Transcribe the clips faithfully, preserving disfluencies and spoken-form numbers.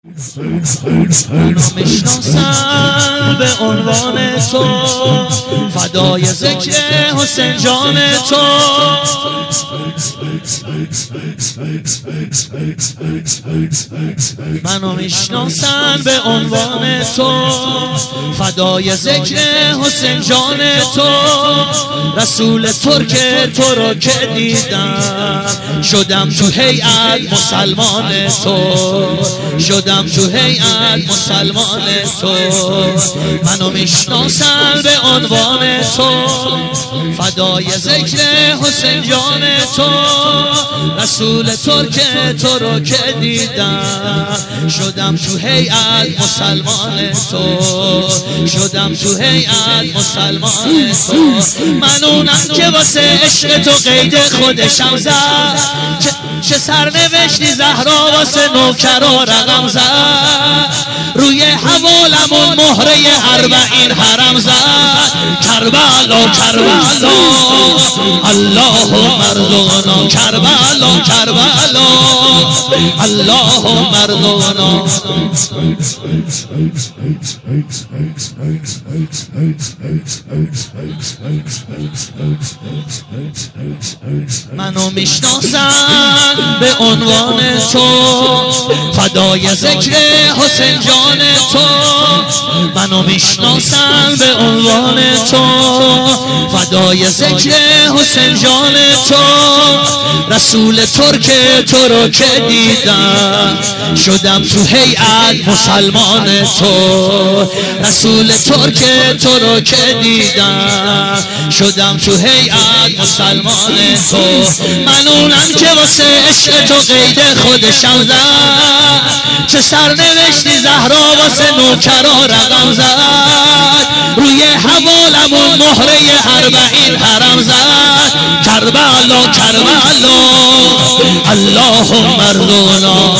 منو میشناسن به عنوان تو، فدای ذکر حسین جان تو. منو میشناسن به عنوان تو، فدای ذکر حسین جان تو. رسول ترک تو رو که دیدم، شدم تو هیئت مسلمان تو، شدم تو هیئت مسلمان تو. منو میشناسن به عنوان تو، فدای ذکر حسین جان تو. رسول ترک تو رو که دیدم، شدم تو هیئت مسلمان تو، شدم تو هیئت مسلمان تو. من اونم که واسه عشق تو قید خودشم زد، چه سرنوشتی زهرا واسه نوکرا رقم زد. روی حوالمون مهره اربعین حرم زد. کربلا کربلا اللهم ارزقنا، کربلا کربلا اللهم ارزقنا. منو میشناسن به عنوان تو، فدای ذکر حسین جان تو. منو میشناسن به عنوان تو، فدای ذکر حسین جان تو. رسول ترک تو رو که دیدم، شدم تو هیئت مسلمان تو. رسول ترک تو رو که دیدم، شدم تو هیئت مسلمان تو. من اونم که واسه عشق تو قید خودشم زد، چه سرنوشتی زهرا واسه نوکرا رقم زد. روی حوالمون مهره اربعین حرم زد. کربلا کربلا اللهم ارزقنا.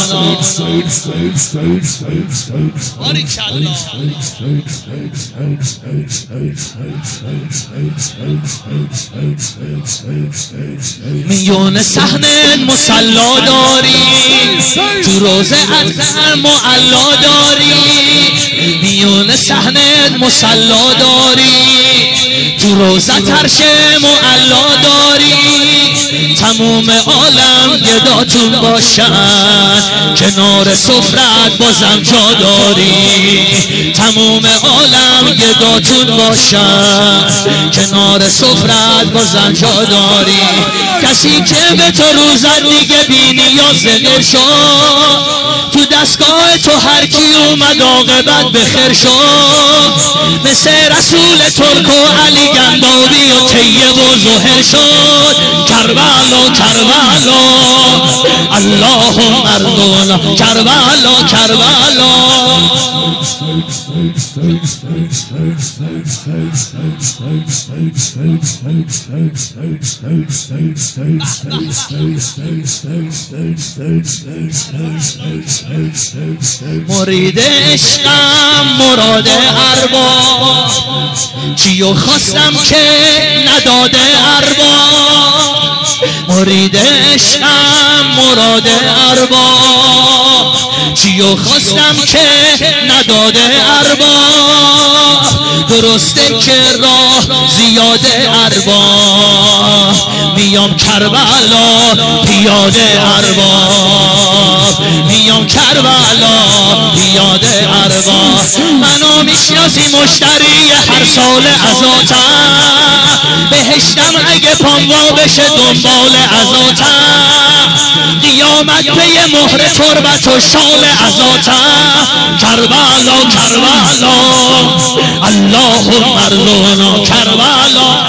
میون صحنه مصلا داری، تو روزه ازهر معلا داری. میون صحنه مصلا داری، تو روزه ترش معلا داری. تموم عالم گداتون باشن، کنار سفرت بازم جا داری. تموم عالم گداتون باشن، کنار سفرت بازم جا داری. کسی که به تو روزت دیگه بی نیاز دل شد، تو دستگاه تو هر کی اومد عاقبت بخیر شد. مثل رسول ترک و علی گندابی و طیب و زهر شد. کربلا کربلا اللهم ارزقنا، کربلا کربلا. مرید عشقم مراد ارباب، چیو خواستم که نداده ارباب. مرید عشقم مراد ارباب، چیو خواستم که نداده ارباب. درسته که راه زیاده ارباب، میام کربلا پیاده ارباب، میام کربلا پیاده ارباب. منو میشناسی مشتری هر سال عزاتم، بهشتم اگه پام وا بشه دنبال عزاتم. قیامت به مهر تربت و شال عزاتم. کربلا کربلا اللهم ارزقنا، کربلا.